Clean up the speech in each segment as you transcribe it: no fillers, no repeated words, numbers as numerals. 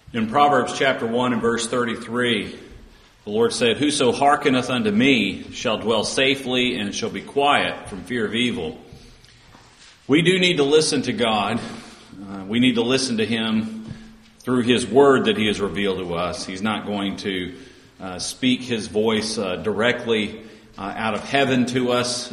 In Proverbs chapter 1 and verse 33, the Lord said, "Whoso hearkeneth unto me shall dwell safely and shall be quiet from fear of evil." We do need to listen to God. We need to listen to Him through His Word that He has revealed to us. He's not going to speak His voice directly out of heaven to us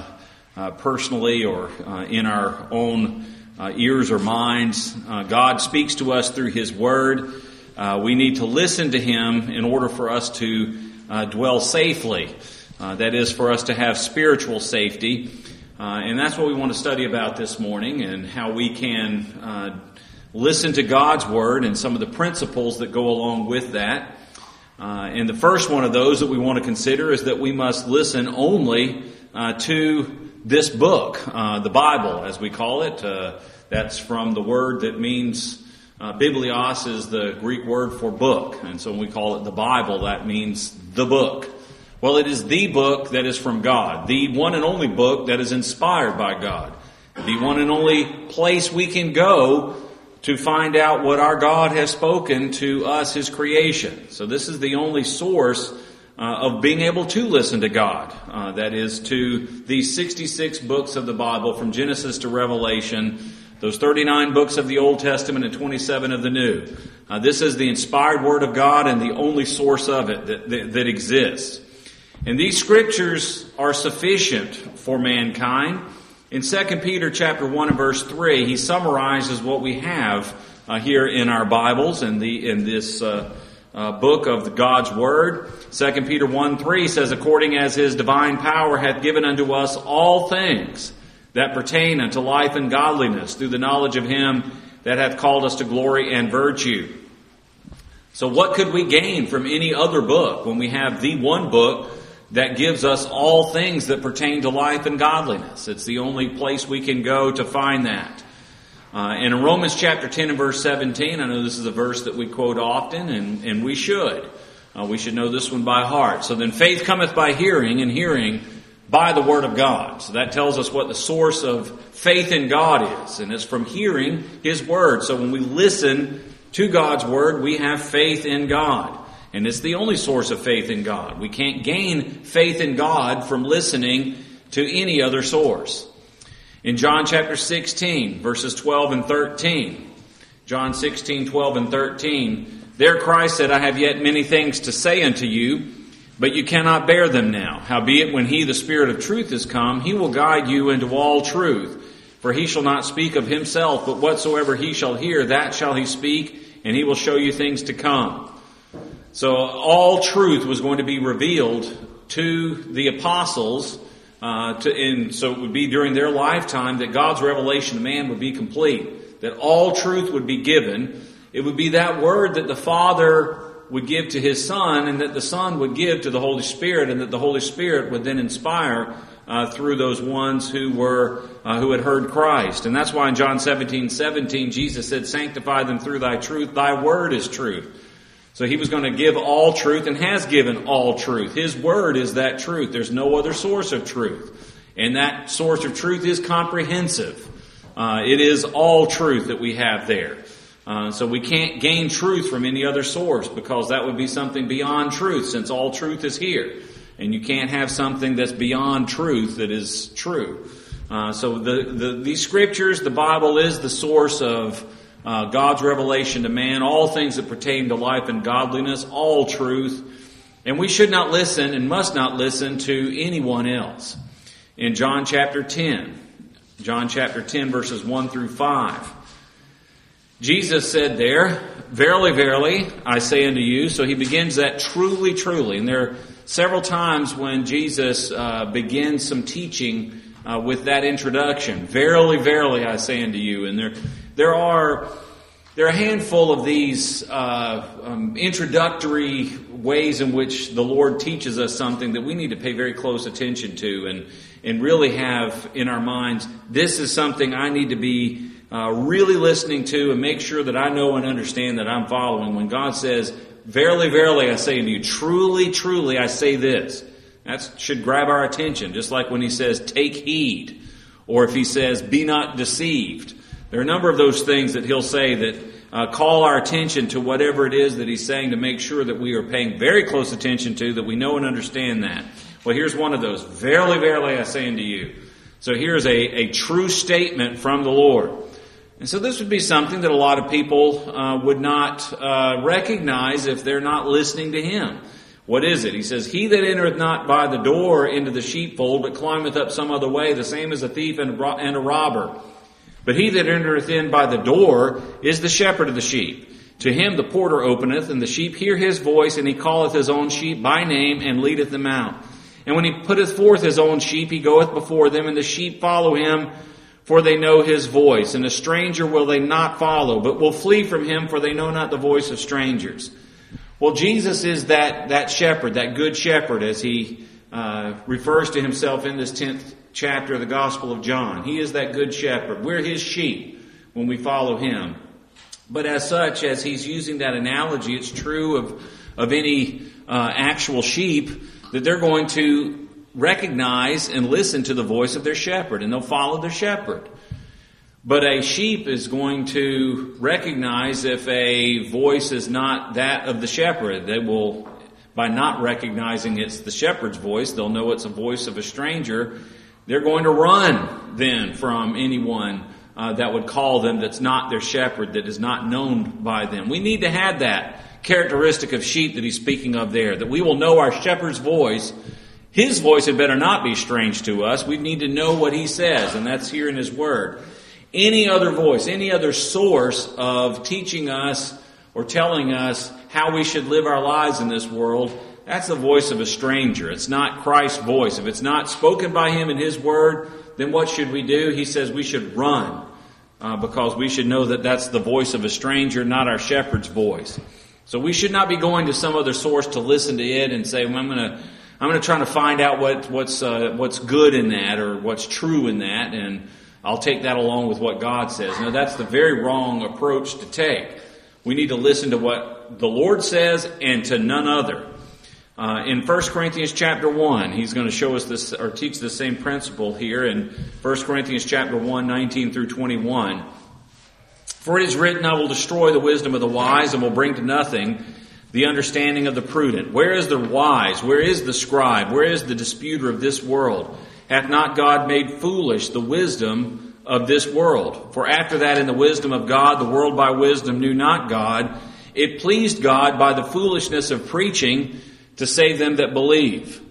personally or in our own ears or minds. God speaks to us through His Word. We need to listen to Him in order for us to dwell safely. That is, for us to have spiritual safety. And that's what we want to study about this morning, and how we can listen to God's Word and some of the principles that go along with that. And the first one of those that we want to consider is that we must listen only to this book, the Bible, as we call it. That's from the word that means, biblios is the Greek word for book. And so when we call it the Bible, that means the book. Well, it is the book that is from God, the one and only book that is inspired by God, the one and only place we can go to find out what our God has spoken to us, His creation. So this is the only source of being able to listen to God. That is, to these 66 books of the Bible, from Genesis to Revelation, those 39 books of the Old Testament and 27 of the New. This is the inspired Word of God and the only source of it that exists. And these scriptures are sufficient for mankind. In 2 Peter chapter 1 and verse 3, he summarizes what we have here in our Bibles and in this book of God's Word. 2 Peter 1:3 says, "According as His divine power hath given unto us all things that pertain unto life and godliness, through the knowledge of Him that hath called us to glory and virtue." So what could we gain from any other book when we have the one book that gives us all things that pertain to life and godliness? It's the only place we can go to find that. And in Romans chapter 10 and verse 17, I know this is a verse that we quote often, and we should. We should know this one by heart. "So then faith cometh by hearing, and hearing by the Word of God." So that tells us what the source of faith in God is, and it's from hearing His Word. So when we listen to God's Word, we have faith in God. And it's the only source of faith in God. We can't gain faith in God from listening to any other source. In John chapter 16, verses 12 and 13, John 16, 12 and 13, "There Christ said, I have yet many things to say unto you, but you cannot bear them now. Howbeit, when He, the Spirit of truth, is come, He will guide you into all truth. For He shall not speak of Himself, but whatsoever He shall hear, that shall He speak, and He will show you things to come." So all truth was going to be revealed to the apostles, and so it would be during their lifetime that God's revelation to man would be complete, that all truth would be given. It would be that word that the Father would give to His Son, and that the Son would give to the Holy Spirit, and that the Holy Spirit would then inspire through those ones who had heard Christ. And that's why in John 17:17, Jesus said, "Sanctify them through Thy truth. Thy word is truth." So He was going to give all truth, and has given all truth. His Word is that truth. There's no other source of truth. And that source of truth is comprehensive. It is all truth that we have there. So we can't gain truth from any other source, because that would be something beyond truth, since all truth is here. And you can't have something that's beyond truth that is true. So these scriptures, the Bible, is the source of God's revelation to man, all things that pertain to life and godliness, all truth. And we should not listen and must not listen to anyone else. In John chapter 10 verses 1 through 5, Jesus said there, "Verily, verily, I say unto you." So He begins that truly, truly. And there are several times when Jesus begins some teaching with that introduction. "Verily, verily, I say unto you." And there are a handful of these introductory ways in which the Lord teaches us something that we need to pay very close attention to and really have in our minds. This is something I need to be really listening to and make sure that I know and understand that I'm following. When God says, "Verily, verily, I say unto you," truly, truly, I say this. That should grab our attention, just like when He says, "Take heed," or if He says, "Be not deceived." There are a number of those things that He'll say that call our attention to whatever it is that he's saying to make sure that we are paying very close attention to, that we know and understand that. Well, here's one of those. Verily, verily, I say unto you. So here's a true statement from the Lord. And so this would be something that a lot of people would not recognize if they're not listening to him. What is it? He says, he that entereth not by the door into the sheepfold, but climbeth up some other way, the same is a thief and a robber. But he that entereth in by the door is the shepherd of the sheep. To him the porter openeth, and the sheep hear his voice, and he calleth his own sheep by name, and leadeth them out. And when he putteth forth his own sheep, he goeth before them, and the sheep follow him, for they know his voice. And a stranger will they not follow, but will flee from him, for they know not the voice of strangers. Well, Jesus is that shepherd, that good shepherd, as he refers to himself in this 10th chapter of the Gospel of John. He is that good shepherd. We're his sheep when we follow him. But as such, as he's using that analogy, it's true of any actual sheep, that they're going to recognize and listen to the voice of their shepherd, and they'll follow their shepherd. But a sheep is going to recognize if a voice is not that of the shepherd. They will, by not recognizing it's the shepherd's voice, they'll know it's a voice of a stranger. They're going to run then from anyone that would call them that's not their shepherd, that is not known by them. We need to have that characteristic of sheep that he's speaking of there, that we will know our shepherd's voice. His voice had better not be strange to us. We need to know what he says, and that's here in his word. Any other voice, any other source of teaching us or telling us how we should live our lives in this world, that's the voice of a stranger. It's not Christ's voice. If it's not spoken by him in his word, then what should we do? He says we should run because we should know that that's the voice of a stranger, not our shepherd's voice. So we should not be going to some other source to listen to it and say, well, I'm going to try to find out what's good in that or what's true in that, and I'll take that along with what God says. No, that's the very wrong approach to take. We need to listen to what the Lord says and to none other. In 1 Corinthians chapter 1, he's going to show us this, or teach the same principle here in 1 Corinthians chapter 1, 19 through 21. For it is written, I will destroy the wisdom of the wise and will bring to nothing the understanding of the prudent. Where is the wise? Where is the scribe? Where is the disputer of this world? Hath not God made foolish the wisdom of this world? For after that in the wisdom of God, the world by wisdom knew not God. It pleased God by the foolishness of preaching to save them that believe.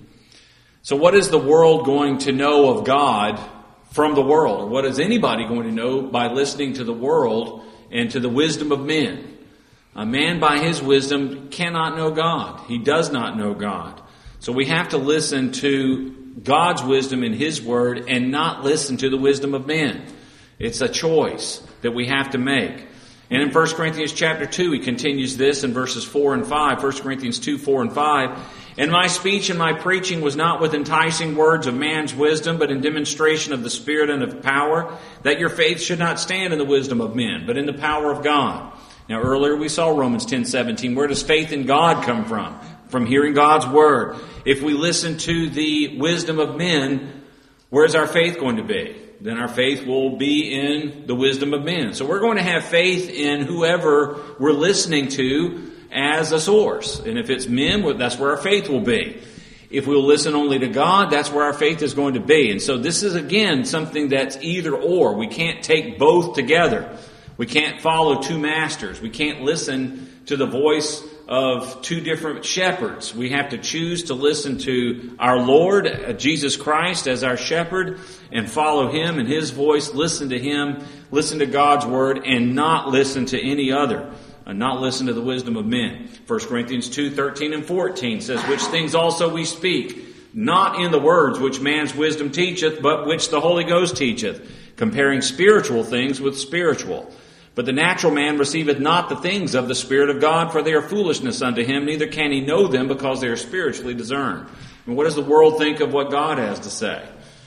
So what is the world going to know of God from the world? Or what is anybody going to know by listening to the world and to the wisdom of men? A man by his wisdom cannot know God. He does not know God. So we have to listen to God's wisdom in his word and not listen to the wisdom of men. It's a choice that we have to make. And in 1 Corinthians chapter 2, he continues this in verses 4 and 5. 1 Corinthians 2, 4 and 5. And my speech and my preaching was not with enticing words of man's wisdom, but in demonstration of the Spirit and of power, that your faith should not stand in the wisdom of men, but in the power of God. Now earlier we saw Romans 10:17. Where does faith in God come from? From hearing God's word. If we listen to the wisdom of men, where's our faith going to be? Then our faith will be in the wisdom of men. So we're going to have faith in whoever we're listening to as a source. And if it's men, that's where our faith will be. If we'll listen only to God, that's where our faith is going to be. And so this is, again, something that's either or. We can't take both together. We can't follow two masters. We can't listen to the voice of two different shepherds. We have to choose to listen to our Lord, Jesus Christ, as our shepherd, and follow him and his voice, listen to him, listen to God's word, and not listen to any other, and not listen to the wisdom of men. 1 Corinthians 2, 13 and 14 says, which things also we speak, not in the words which man's wisdom teacheth, but which the Holy Ghost teacheth, comparing spiritual things with spiritual. But the natural man receiveth not the things of the Spirit of God, for they are foolishness unto him, neither can he know them, because they are spiritually discerned. And what does the world think of what God has to say?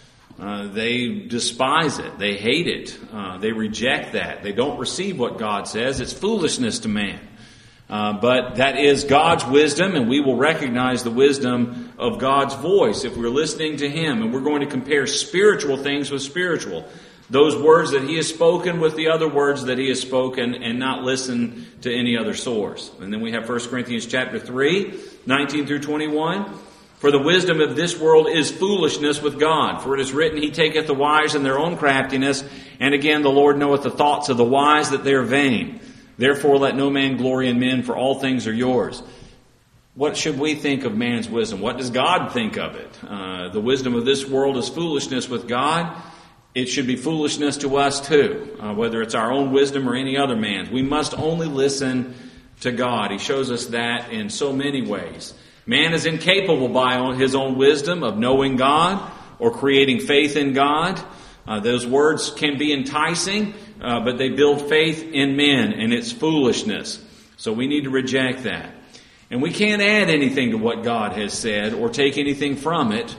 They despise it. They hate it. They reject that. They don't receive what God says. It's foolishness to man. But that is God's wisdom, and we will recognize the wisdom of God's voice if we're listening to him. And we're going to compare spiritual things with spiritual. those words that he has spoken with the other words that he has spoken, and not listen to any other source. And then we have 1 Corinthians chapter 3, 19 through 21. For the wisdom of this world is foolishness with God. For it is written, He taketh the wise in their own craftiness. And again, the Lord knoweth the thoughts of the wise, that they are vain. Therefore let no man glory in men, for all things are yours. What should we think of man's wisdom? What does God think of it? The wisdom of this world is foolishness with God. It should be foolishness to us too, whether it's our own wisdom or any other man's. We must only listen to God. He shows us that in so many ways. Man is incapable by his own wisdom of knowing God or creating faith in God. Those words can be enticing, but they build faith in men, and it's foolishness. So we need to reject that. And we can't add anything to what God has said or take anything from it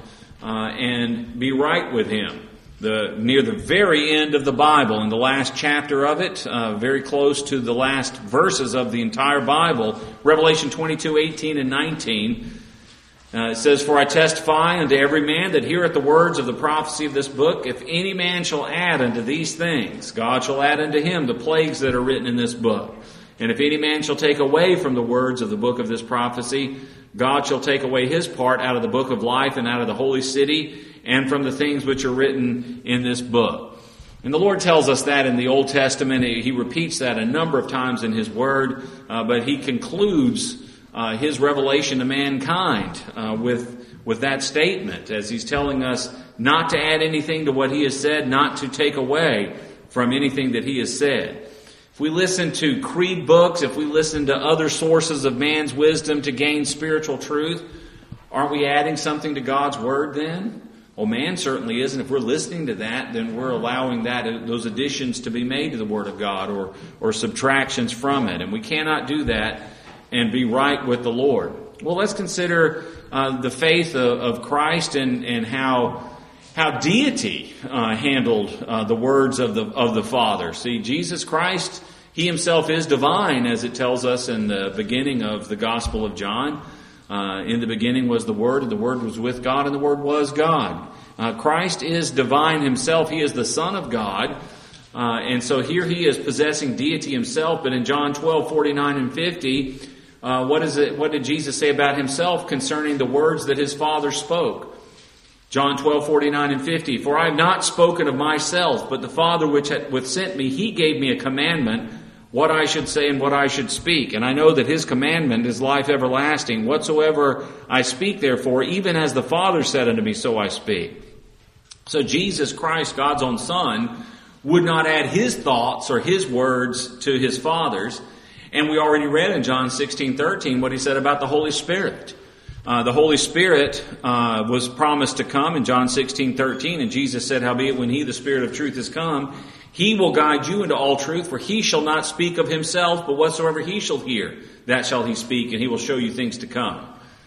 and be right with Him. Near the very end of the Bible, in the last chapter of it, very close to the last verses of the entire Bible, Revelation 22, 18 and 19, it says, For I testify unto every man that heareth the words of the prophecy of this book, if any man shall add unto these things, God shall add unto him the plagues that are written in this book. And if any man shall take away from the words of the book of this prophecy, God shall take away his part out of the book of life and out of the holy city, and from the things which are written in this book. And the Lord tells us that in the Old Testament. He repeats that a number of times in His Word, but He concludes His revelation to mankind with that statement, as He's telling us not to add anything to what He has said, not to take away from anything that He has said. If we listen to creed books, if we listen to other sources of man's wisdom to gain spiritual truth, aren't we adding something to God's Word then? Well, man certainly isn't. If we're listening to that, then we're allowing those additions to be made to the Word of God or subtractions from it. And we cannot do that and be right with the Lord. Well, let's consider the faith of Christ and how deity handled the words of the Father. See, Jesus Christ, He Himself is divine, as it tells us in the beginning of the Gospel of John. In the beginning was the Word, and the Word was with God, and the Word was God. Christ is divine Himself. He is the Son of God. And so here He is possessing deity Himself. But in John 12, 49 and 50, what did Jesus say about Himself concerning the words that His Father spoke? John 12, 49 and 50. For I have not spoken of myself, but the Father which sent me, He gave me a commandment, what I should say and what I should speak. And I know that His commandment is life everlasting. Whatsoever I speak, therefore, even as the Father said unto me, so I speak. So Jesus Christ, God's own Son, would not add His thoughts or His words to His Father's. And we already read in John 16:13 what He said about the Holy Spirit. The Holy Spirit was promised to come in John 16:13, and Jesus said, Howbeit when He, the Spirit of truth, is come, He will guide you into all truth, for He shall not speak of Himself, but whatsoever He shall hear, that shall He speak, and He will show you things to come.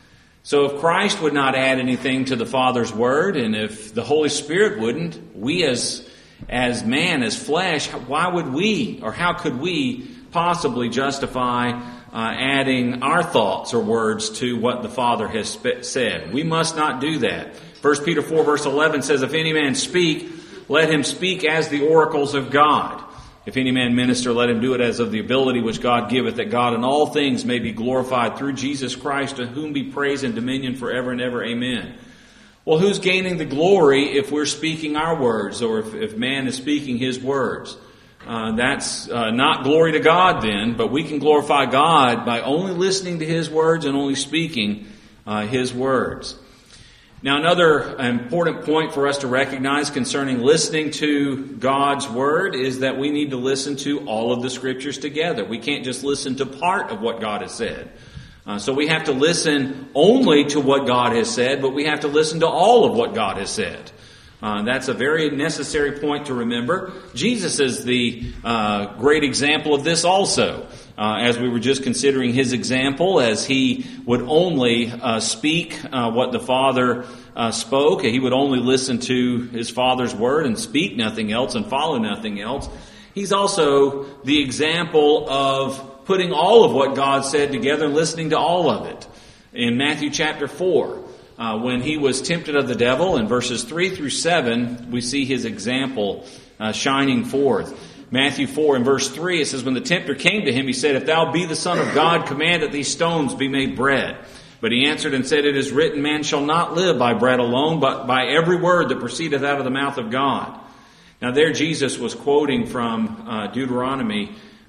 So if Christ would not add anything to the Father's Word, and if the Holy Spirit wouldn't, we as man, as flesh, why would we, or how could we possibly justify adding our thoughts or words to what the Father has said? We must not do that. 1 Peter 4 verse 11 says, If any man speak, let him speak as the oracles of God. If any man minister, let him do it as of the ability which God giveth, that God in all things may be glorified through Jesus Christ, to whom be praise and dominion forever and ever. Amen. Well, who's gaining the glory if we're speaking our words, or if man is speaking his words? That's not glory to God then, but we can glorify God by only listening to His words and only speaking His words. Now, another important point for us to recognize concerning listening to God's Word is that we need to listen to all of the Scriptures together. We can't just listen to part of what God has said. So we have to listen only to what God has said, but we have to listen to all of what God has said. That's a very necessary point to remember. Jesus is the great example of this also. As we were just considering His example, as He would only speak what the Father spoke. He would only listen to His Father's Word and speak nothing else and follow nothing else. He's also the example of putting all of what God said together and listening to all of it. In Matthew chapter 4, when He was tempted of the devil, in verses 3 through 7, we see His example shining forth. Matthew 4 and verse 3, it says, when the tempter came to him, he said, if thou be the Son of God, command that these stones be made bread. But he answered and said, it is written, man shall not live by bread alone, but by every word that proceedeth out of the mouth of God. Now there Jesus was quoting from Deuteronomy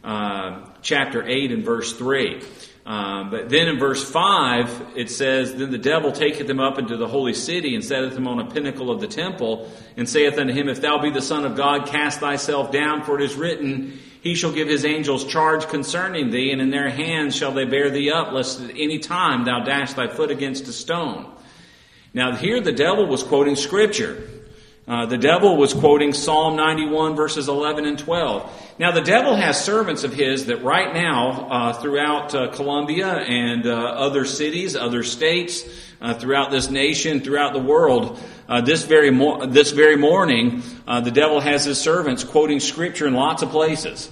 chapter 8 and verse 3. But then in verse 5, it says, then the devil taketh him up into the holy city, and setteth him on a pinnacle of the temple, and saith unto him, if thou be the Son of God, cast thyself down, for it is written, he shall give his angels charge concerning thee, and in their hands shall they bear thee up, lest at any time thou dash thy foot against a stone. Now here the devil was quoting Scripture. The devil was quoting Psalm 91 verses 11 and 12. Now the devil has servants of his that right now throughout Colombia and other cities, other states, throughout this nation, throughout the world, this very morning, the devil has his servants quoting Scripture in lots of places.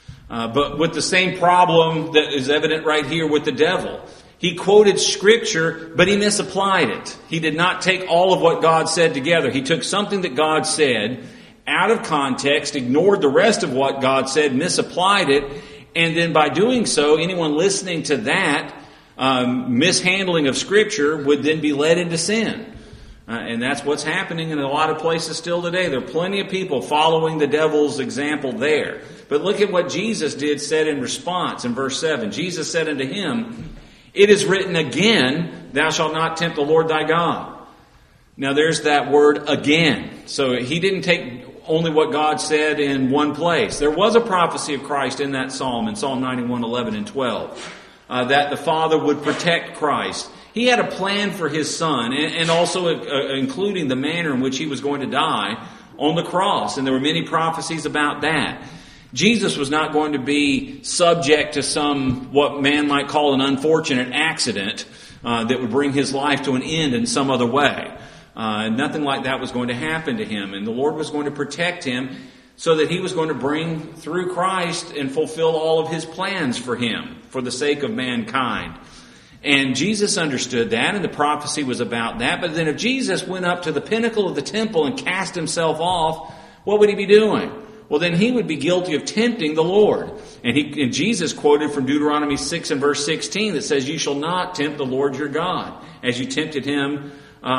But with the same problem that is evident right here with the devil. He quoted Scripture, but he misapplied it. He did not take all of what God said together. He took something that God said out of context, ignored the rest of what God said, misapplied it, and then by doing so, anyone listening to that mishandling of Scripture would then be led into sin. And that's what's happening in a lot of places still today. There are plenty of people following the devil's example there. But look at what Jesus said in response in verse 7. Jesus said unto him, it is written again, thou shalt not tempt the Lord thy God. Now there's that word again. So he didn't take only what God said in one place. There was a prophecy of Christ in that psalm, in Psalm 91, 11 and 12, that the Father would protect Christ. He had a plan for his Son, and also including the manner in which he was going to die on the cross. And there were many prophecies about that. Jesus was not going to be subject to some, what man might call an unfortunate accident that would bring his life to an end in some other way. Nothing like that was going to happen to him. And the Lord was going to protect him so that he was going to bring through Christ and fulfill all of his plans for him, for the sake of mankind. And Jesus understood that, and the prophecy was about that. But then if Jesus went up to the pinnacle of the temple and cast himself off, what would he be doing? Well, then he would be guilty of tempting the Lord. And Jesus quoted from Deuteronomy 6 and verse 16 that says, you shall not tempt the Lord your God, as you tempted him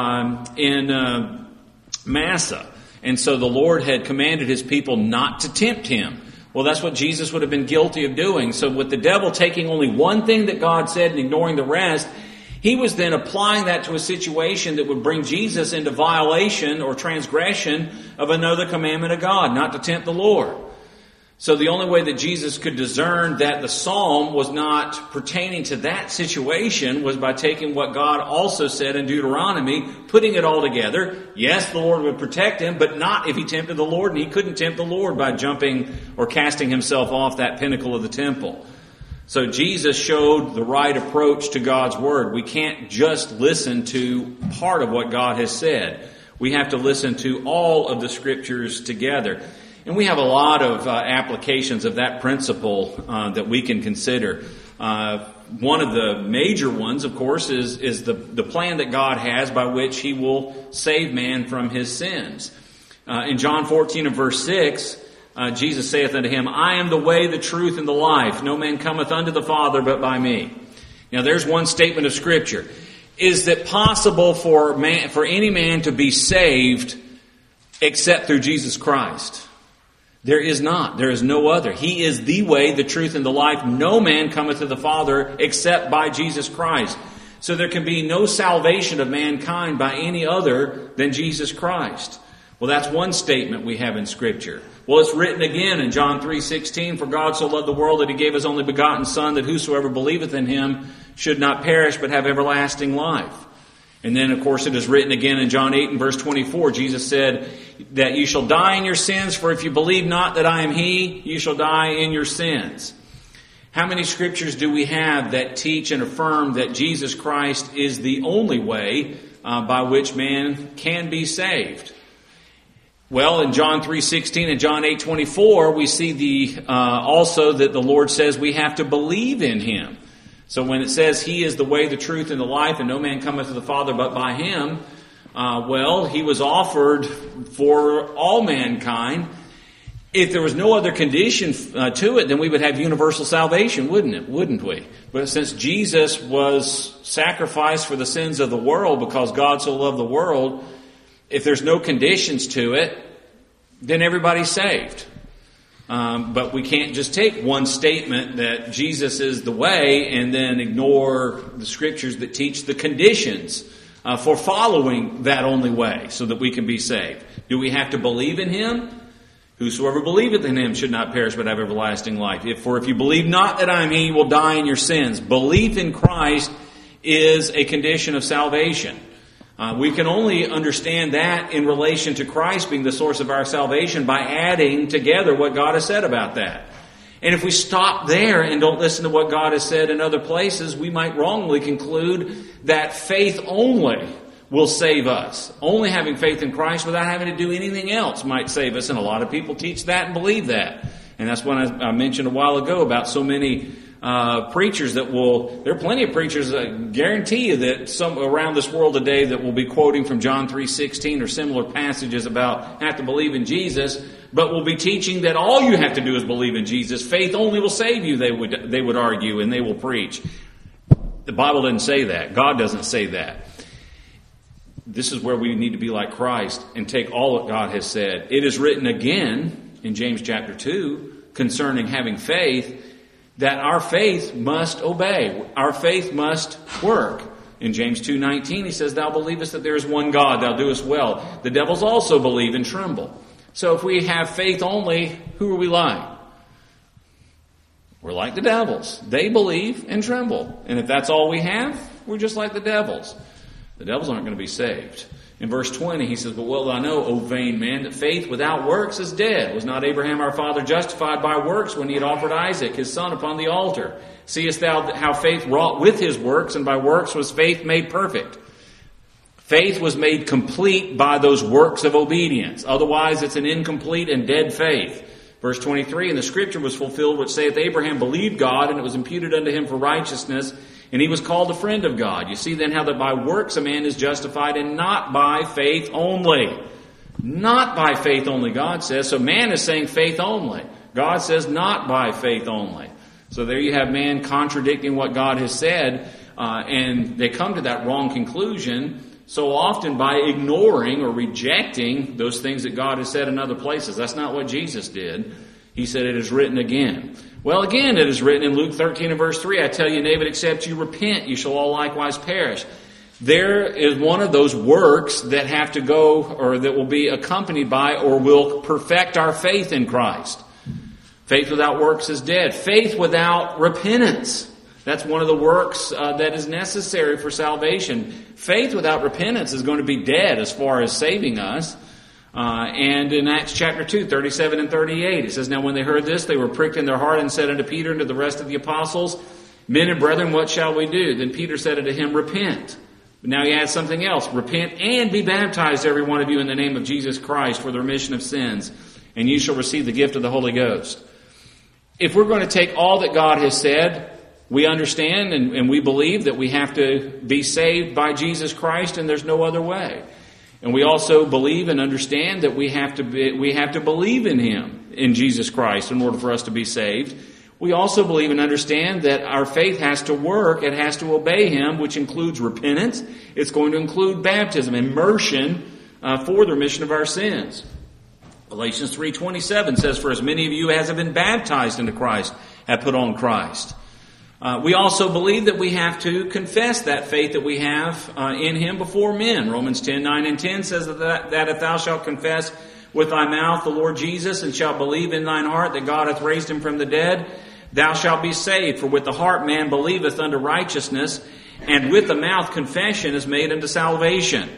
in Massa. And so the Lord had commanded his people not to tempt him. Well, that's what Jesus would have been guilty of doing. So with the devil taking only one thing that God said and ignoring the rest, he was then applying that to a situation that would bring Jesus into violation or transgression of another commandment of God, not to tempt the Lord. So the only way that Jesus could discern that the psalm was not pertaining to that situation was by taking what God also said in Deuteronomy, putting it all together. Yes, the Lord would protect him, but not if he tempted the Lord, and he couldn't tempt the Lord by jumping or casting himself off that pinnacle of the temple. So Jesus showed the right approach to God's Word. We can't just listen to part of what God has said. We have to listen to all of the Scriptures together. And we have a lot of applications of that principle that we can consider. One of the major ones, of course, is the plan that God has by which He will save man from his sins. In John 14 and verse 6, Jesus saith unto him, I am the way, the truth, and the life. No man cometh unto the Father but by me. Now there's one statement of Scripture. Is it possible for any man to be saved except through Jesus Christ? There is not. There is no other. He is the way, the truth, and the life. No man cometh to the Father except by Jesus Christ. So there can be no salvation of mankind by any other than Jesus Christ. Well, that's one statement we have in Scripture. Well, it's written again in John 3:16, for God so loved the world that He gave His only begotten Son, that whosoever believeth in Him should not perish but have everlasting life. And then, of course, it is written again in John 8 and verse 24. Jesus said that you shall die in your sins, for if you believe not that I am He, you shall die in your sins. How many Scriptures do we have that teach and affirm that Jesus Christ is the only way by which man can be saved? Well, in John 3:16 and John 8:24, we see also that the Lord says we have to believe in Him. So when it says He is the way, the truth, and the life, and no man cometh to the Father but by Him, He was offered for all mankind. If there was no other condition to it, then we would have universal salvation, wouldn't we? But since Jesus was sacrificed for the sins of the world because God so loved the world, if there's no conditions to it, then everybody's saved. But we can't just take one statement that Jesus is the way and then ignore the scriptures that teach the conditions for following that only way so that we can be saved. Do we have to believe in Him? Whosoever believeth in Him should not perish but have everlasting life. For if you believe not that I am He, you will die in your sins. Belief in Christ is a condition of salvation. We can only understand that in relation to Christ being the source of our salvation by adding together what God has said about that. And if we stop there and don't listen to what God has said in other places, we might wrongly conclude that faith only will save us. Only having faith in Christ without having to do anything else might save us. And a lot of people teach that and believe that. And that's what I mentioned a while ago about so many preachers that there are plenty of preachers that guarantee you that some around this world today that will be quoting from John 3:16 or similar passages about have to believe in Jesus, but will be teaching that all you have to do is believe in Jesus. Faith only will save you, they would argue, and they will preach. The Bible doesn't say that. God doesn't say that. This is where we need to be like Christ and take all that God has said. It is written again in James chapter 2 concerning having faith, that our faith must obey. Our faith must work. In James 2:19 he says, Thou believest that there is one God, thou doest well. The devils also believe and tremble. So if we have faith only, who are we like? We're like the devils. They believe and tremble. And if that's all we have, we're just like the devils. The devils aren't going to be saved. In verse 20, he says, But well I know, O vain man, that faith without works is dead. Was not Abraham our father justified by works when he had offered Isaac, his son, upon the altar? Seest thou how faith wrought with his works, and by works was faith made perfect? Faith was made complete by those works of obedience. Otherwise, it's an incomplete and dead faith. Verse 23, And the scripture was fulfilled, which saith, Abraham believed God, and it was imputed unto him for righteousness, and he was called a friend of God. You see then how that by works a man is justified, and not by faith only. Not by faith only, God says. So man is saying faith only. God says not by faith only. So there you have man contradicting what God has said, and they come to that wrong conclusion so often by ignoring or rejecting those things that God has said in other places. That's not what Jesus did. He said it is written again. Well, again, it is written in Luke 13 and verse 3, I tell you, nay, but except you repent, you shall all likewise perish. There is one of those works that have to go, or that will be accompanied by, or will perfect our faith in Christ. Faith without works is dead. Faith without repentance. That's one of the works that is necessary for salvation. Faith without repentance is going to be dead as far as saving us. And in Acts chapter 2, 37 and 38, it says, Now when they heard this, they were pricked in their heart and said unto Peter and to the rest of the apostles, Men and brethren, what shall we do? Then Peter said unto him, Repent. But now he adds something else. Repent and be baptized, every one of you, in the name of Jesus Christ for the remission of sins, and you shall receive the gift of the Holy Ghost. If we're going to take all that God has said, we understand and we believe that we have to be saved by Jesus Christ and there's no other way. And we also believe and understand that we have to believe in Him, in Jesus Christ, in order for us to be saved. We also believe and understand that our faith has to work, it has to obey Him, which includes repentance. It's going to include baptism, immersion for the remission of our sins. Galatians 3:27 says, For as many of you as have been baptized into Christ have put on Christ. We also believe that we have to confess that faith that we have in Him before men. Romans 10:9 and 10 says that if thou shalt confess with thy mouth the Lord Jesus, and shalt believe in thine heart that God hath raised Him from the dead, thou shalt be saved. For with the heart man believeth unto righteousness, and with the mouth confession is made unto salvation.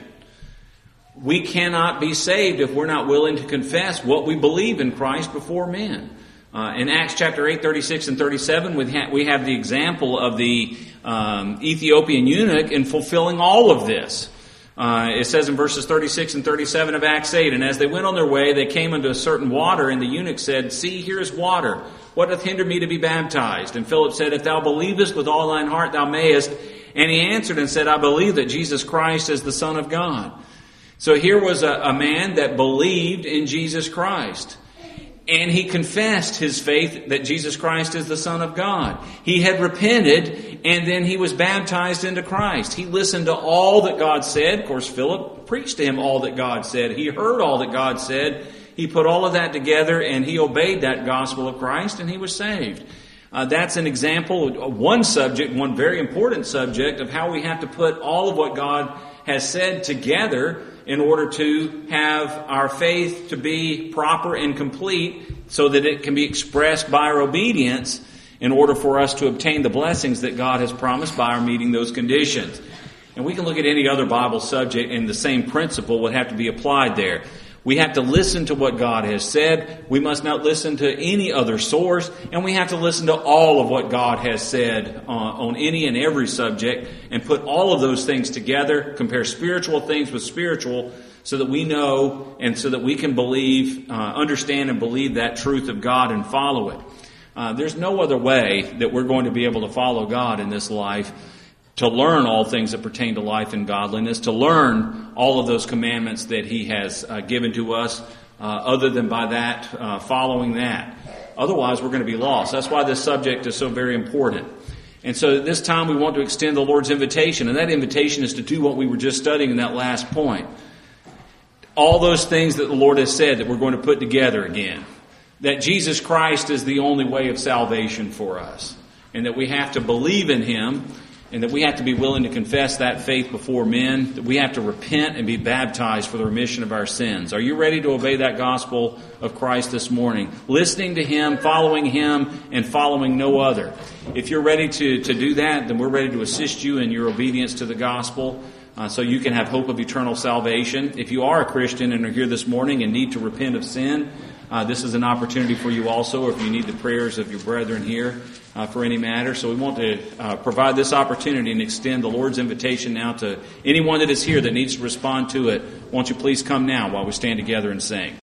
We cannot be saved if we're not willing to confess what we believe in Christ before men. In Acts chapter 8, 36 and 37, we have the example of the Ethiopian eunuch in fulfilling all of this. It says in verses 36 and 37 of Acts 8, And as they went on their way, they came unto a certain water, and the eunuch said, See, here is water. What doth hinder me to be baptized? And Philip said, If thou believest with all thine heart, thou mayest. And he answered and said, I believe that Jesus Christ is the Son of God. So here was a man that believed in Jesus Christ. And he confessed his faith that Jesus Christ is the Son of God. He had repented, and then he was baptized into Christ. He listened to all that God said. Of course, Philip preached to him all that God said. He heard all that God said. He put all of that together, and he obeyed that gospel of Christ, and he was saved. That's an example of one subject, one very important subject, of how we have to put all of what God has said together in order to have our faith to be proper and complete so that it can be expressed by our obedience in order for us to obtain the blessings that God has promised by our meeting those conditions. And we can look at any other Bible subject and the same principle would have to be applied there. We have to listen to what God has said. We must not listen to any other source. And we have to listen to all of what God has said on any and every subject and put all of those things together, compare spiritual things with spiritual, so that we know and so that we can believe, understand and believe that truth of God and follow it. There's no other way that we're going to be able to follow God in this life, to learn all things that pertain to life and godliness, to learn all of those commandments that He has given to us, other than by that, following that. Otherwise, we're going to be lost. That's why this subject is so very important. And so at this time, we want to extend the Lord's invitation, and that invitation is to do what we were just studying in that last point. All those things that the Lord has said that we're going to put together again. That Jesus Christ is the only way of salvation for us, and that we have to believe in Him, and that we have to be willing to confess that faith before men, that we have to repent and be baptized for the remission of our sins. Are you ready to obey that gospel of Christ this morning? Listening to Him, following Him, and following no other. If you're ready to do that, then we're ready to assist you in your obedience to the gospel, so you can have hope of eternal salvation. If you are a Christian and are here this morning and need to repent of sin, this is an opportunity for you also, or if you need the prayers of your brethren here for any matter. So we want to provide this opportunity and extend the Lord's invitation now to anyone that is here that needs to respond to it. Won't you please come now while we stand together and sing.